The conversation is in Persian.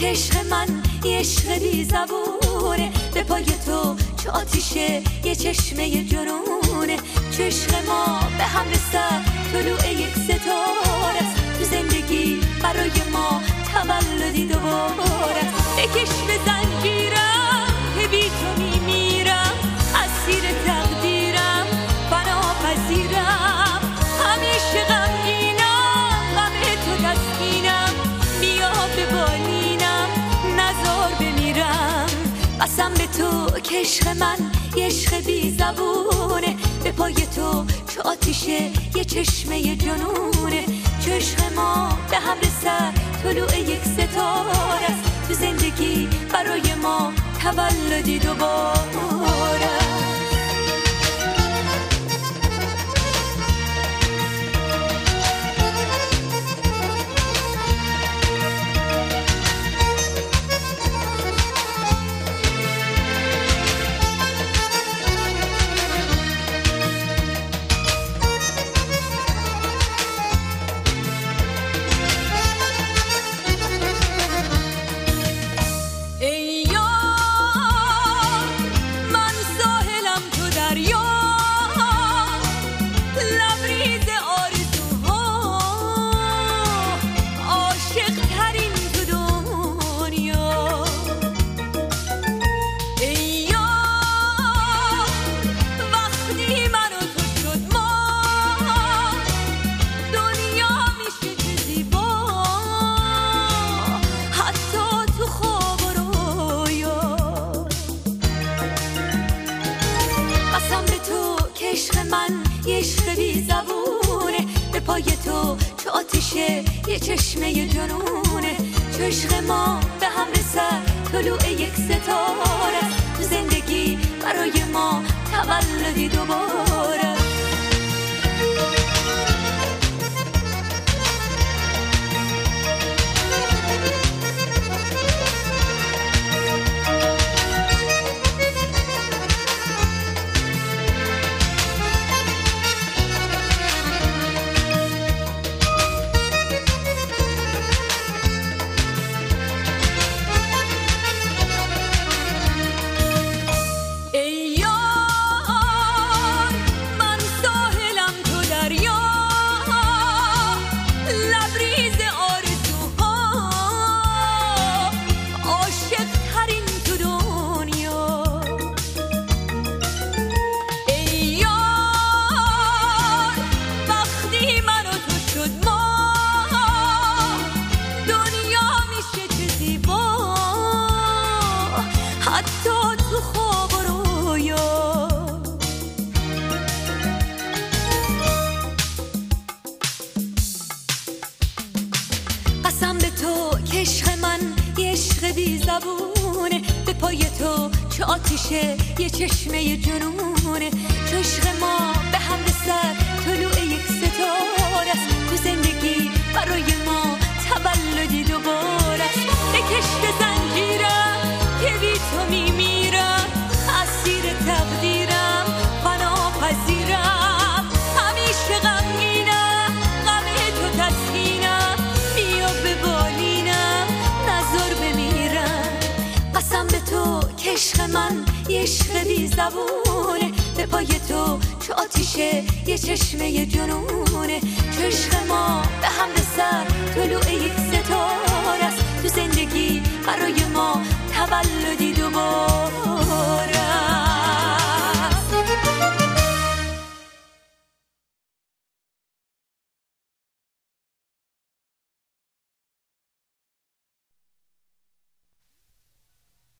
که عشق من یه عشق بی زبونه، به پای تو چه آتیشه یه چشمه جنونه، چه عشق ما به هم رسد طلوع یک ستاره است، تو زندگی برای ما تولدی دوباره است. بکش به زنجیرم که بی تو میمیرم، اسیر تقدیرم فنا پذیرم، همیشه غمگینم غم تو تسکینم، بیا به بالینم نزار بمیرم. قسم به تو که عشق من یه عشق بی زبونه، به پای تو چه آتیشه یه چشمه جنونه، چه عشق ما به هم رسد طلوع یک ستاره است، تو زندگی برای ما تولدی دوباره. پای تو چه آتیشه یه چشمه جنونه، چه عشق ما به هم رسد طلوع یک ستاره است، تو زندگی برای ما تولدی دوباره. قسم به تو که عشق من یه عشق بی زبونه، به پای تو چه آتیشه یه چشمه جنونه، چه عشق ما به هم رسد طلوع یک ستاره است، تو زندگی برای ما تولدی دوباره است. بکش به زنجیرم که بی تو میمیرم، اسیر تقدیرم فنا پذیرم، همیشه غمگینم غم تو تسکینم، بیا به بالینم نزار بمیرم. قسم به تو که عشق من یه عشق بی زبونه، به پای تو چه آتیشه یه چشمه جنونه، چه عشق ما به هم رسد طلوع یک ستاره است، تو زندگی برای ما تولدی دوباره.